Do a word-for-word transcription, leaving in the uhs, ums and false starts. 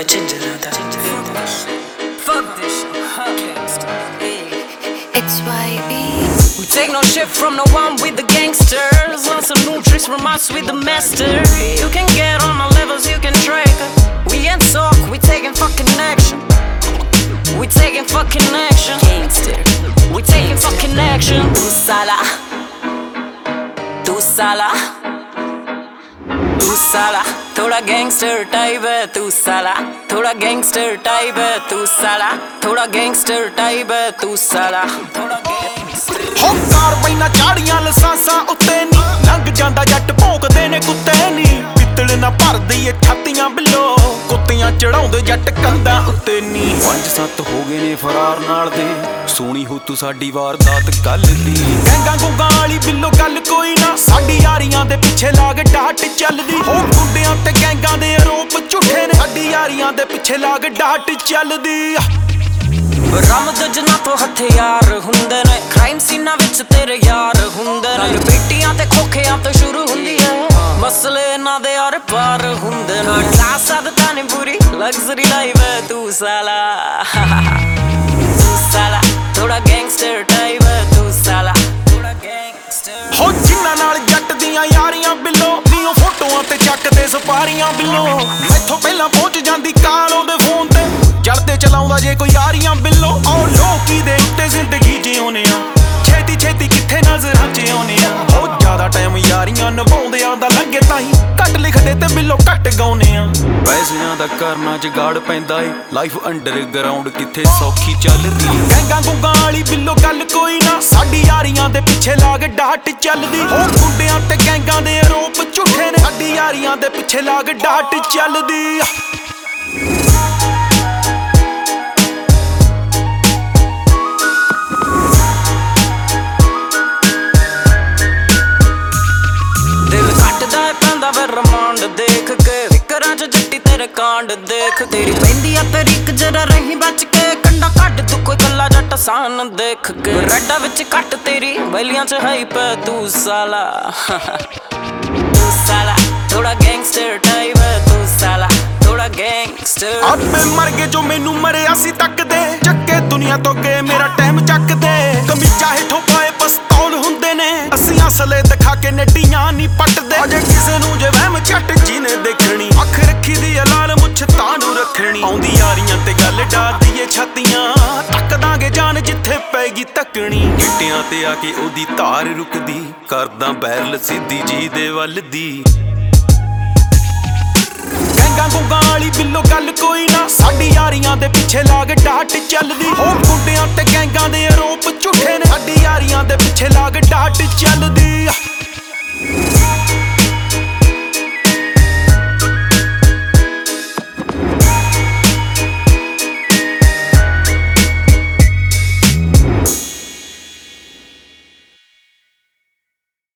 ਦਾ ਜਿੰਜਰਾਂ ਦਾ Fuck this shit. It's Y B. We take no shit from no one with the gangsters. Want some new tricks from us with the master. You can get on our levels, you can track. We ain't talk, we taking fucking action. We taking fucking action. Gangster. We taking fucking action. Tu sala. Tu sala. Tu sala. थोड़ा gangster type है तू साला थोड़ा gangster type है तू साला थोड़ा gangster type है तू साला थोड़ा गैंगस्टर ਹੋ ਕਾਰਵਾਈਆਂ ਚਾੜੀਆਂ ਲਸਾਸਾਂ ਉੱਤੇ ਨੀ ਲੰਘ ਜਾਂਦਾ ਜੱਟ ਭੌਂਕਦੇ ਨੇ ਕੁੱਤੇ ਨੀ ਪਿੱਤਲ ਨਾ ਭਰਦੀ ਏ ਛਾਤੀਆਂ ਬਿੱਲੋ ਕੁੱਤੀਆਂ ਚੜਾਉਂਦੇ ਜੱਟ ਕੰਧਾਂ ਉੱਤੇ ਨੀ ਪੰਜ ਸੱਤ ਹੋ ਗਏ ਨੇ ਫਰਾਰ ਨਾਲ ਦੇ ਸੋਹਣੀ ਹੋ ਤੂੰ ਸਾਡੀ ਵਾਰਦਾਤ ਕੱਲ ਦੀ ਗੈਂਗਾਂ ਗੁੰਗਾਂ ਵਾਲੀ ਬਿੱਲੋ ਗੱਲ ਕੋਈ ਨਾ ਸਾਡੀ ਯਾਰੀਆਂ ਦੇ ਪਿੱਛੇ ਲਾਗ ਡਾਟ ਚੱਲਦੀ ਹੋ ਗੁੰਡਿਆਂ ਤੇ ਗੈਂਗਾਂ ਦੇ ਆਰੋਪ ਝੂਠੇ ਨੇ ਸਾਡੀ ਯਾਰੀਆਂ ਦੇ ਪਿੱਛੇ ਲਾਗ ਡਾਟ ਚੱਲਦੀ ਬਰਾਮਦ ਜਨਾ ਤੋਂ ਹਥਿਆਰ ਹੁੰਦੇ ਨੇ ਕ੍ਰਾਈਮ ਸੀਨਾ ਵਿੱਚ ਤੇਰੇ ਯਾਰ ਹੁੰਦੇ ਨੇ ਬੇਟੀਆਂ ਤੇ ਖੋਖਿਆਂ ਤੋਂ ਸ਼ੁਰੂ ਹੁੰਦੀ ਹੈ ਮਸਲੇ ਇਹਨਾਂ ਦੇ ਆਰ ਪਾਰ ਹੁੰਦੇ ਨੇ ਕਲਾਸ ਆਦਤਾਂ ਨੇ ਬੁਰੀ ਲਗਜ਼ਰੀ ਲਾਈਫ ਹੈ ਤੂੰ ਸਾਲਾ ਤੂੰ ਸਾਲਾ ਥੋੜਾ ਗੈਂਗਸਟਰ ਟਾਈਪ ਹੈ ਤੂੰ ਸਾਲਾ ਥੋੜਾ ਗੈਂਗਸਟਰ ਹੋ ਜਿਨ੍ਹਾਂ ਨਾਲ ਜੱਟ ਦੀਆਂ ਯਾਰੀਆਂ ਬਿੱਲੋ ਨੀ ਉਹ ਫੋਟੋਆਂ ਤੇ ਚੱਕਦੇ ਸਪਾਰੀਆਂ ਬਿੱਲੋ ਮੈਥੋਂ ਪਹਿਲਾਂ ਪਹੁੰਚ ਜਾਂਦੀ ਕਾਲ ਉਹਦੇ ਫੋਨ ਤੇ ਜੜਦੇ ਚਲਾਉਂਦਾ ਜੇ ਕੋਈ ਯਾਰੀਆਂ ਬਿੱਲੋ ਉਹ ਲੋਕੀ ਦੇ ਉੱਤੇ ਜ਼ਿੰਦਗੀ ਜਿਉਨੇ ਆ ਛੇਤੀ ਛੇਤੀ ਕਿੱਥੇ ਨਜ਼ਰਾਂ ਚ ਆਉਨੇ ਆ ਉਹ ਜ਼ਿਆਦਾ ਟਾਈਮ ਯਾਰੀਆਂ ਨਿਭਾਉਂਦਿਆਂ ਦਾ ਲੰਘੇ ਤਾਹੀਂ ਘੱਟ ਲਿਖਦੇ ਤੇ ਬਿੱਲੋ ਘੱਟ ਗਾਉਨੇ ਆ ਪੈਸਿਆਂ ਦਾ ਕਰਨਾ ਜਗਾੜ ਪੈਂਦਾ ਏ ਲਾਈਫ ਅੰਡਰਗਰਾਉਂਡ ਕਿੱਥੇ ਸੌਖੀ ਚੱਲਦੀ ਗੈਂਗਾਂ ਗੁੰਗਾਂ ਵਾਲੀ ਬਿੱਲੋ ਗੱਲ ਕੋਈ ਨਾ ਸਾਡੀ ਯਾਰੀਆਂ ਦੇ ਪਿੱਛੇ ਲਾਗ ਡਾਟ ਚੱਲਦੀ ਉਹ ਗੁੰਡਿਆਂ ਤੇ ਗੈਂਗਾਂ ਦੇ ਆਰੋਪ ਝੂਠੇ ਨੇ ਸਾਡੀ ਯਾਰੀਆਂ ਦੇ ਪਿੱਛੇ ਲਾਗ ਡਾਟ ਚੱਲਦੀ ਰਮਾਂਡ ਦੇਖ ਕੇ ਫਿਕਰਾਂ ਚ ਜੱਟੀ ਤੇਰੇ ਕਾਂਡ ਦੇਖ ਤੇਰੀ ਪੈਂਦੀ ਆ ਤਰੀਕ ਜਰਾ ਰਹੀ ਬਚ ਕੇ ਕੰਡਾ ਕੱਢ ਤੂੰ ਕੋਈ ਕੱਲਾ ਜੱਟ ਸਾਨ ਦੇਖ ਕੇ ਰੱਡਾ ਵਿੱਚ ਕੱਟ ਤੇਰੀ ਬੈਲੀਆਂ ਚ ਹਾਈਪ ਤੂੰ ਸਾਲਾ ਤੂੰ ਸਾਲਾ ਥੋੜਾ ਗੈਂਗਸਟਰ ਟਾਈਪ ਤੂੰ ਸਾਲਾ ਥੋੜਾ ਗੈਂਗਸਟਰ ਆਪੇ ਮਰ ਗਏ ਜੋ ਮੈਨੂੰ ਮਰਿਆ ਸੀ ਤੱਕਦੇ ਚੱਕੇ ਦੁਨੀਆ ਤੋਂ ਗਏ ਮੇਰਾ ਟਾਈਮ ਚੱਕਦੇ ਕਮੀਜ਼ਾਂ ਹੇਠੋਂ ਪਾਏ ਪਸਤੌਲ ਹੁੰਦੇ ਨੇ ਅਸੀਂ ਅਸਲੇ ਦਿਖਾ ਕੇ ਨੱਡੀਆਂ ਨਹੀਂ ਪੱਟਦੇ ਅਜੇ ਕਿਸੇ ਨੂੰ ਜੇ ਵਹਿਮ ਝੱਟ ਜਿਹਨੇ ਦੇਖਣੀ ਅੱਖ ਰੱਖੀ ਦੀ ਲਾਲ ਮੁੱਛ ਤਾਂ ਨੂੰ ਰੱਖਣੀ ਆਉਂਦੀ ਯਾਰੀਆਂ ਤੇ ਗੱਲ ਡਾਦੀ ਏ ਛਾਤੀਆਂ ਤੱਕ ਦਾਂਗੇ ਜਾਨ ਜਿੱਥੇ ਪੈਗੀ ਤੱਕਣੀ ਗਿੱਟਿਆਂ ਤੇ ਆ ਕੇ ਉਹਦੀ ਧਾਰ ਰੁਕਦੀ ਕਰਦਾ ਬੈਰਲ ਸਿੱਧੀ ਜੀ ਦੇ ਵੱਲ ਦੀ ਗੈਂਗਾਂ ਗੁੰਗਾਂ ਵਾਲੀ ਬਿੱਲੋ ਗੱਲ ਕੋਈ ਨਾ ਸਾਡੀ ਯਾਰੀਆਂ ਦੇ ਪਿੱਛੇ ਲਾਗ ਡਾਟ ਚੱਲਦੀ ਉਹ ਗੁੰਡਿਆਂ ਤੇ ਗੈਂਗਾਂ ਦੇ ਆਰੋਪ ਝੂਠੇ ਨੇ ਸਾਡੀ ਯਾਰੀਆਂ ਦੇ ਪਿੱਛੇ ਲਾਗ ਡਾਟ ਚੱਲਦੀ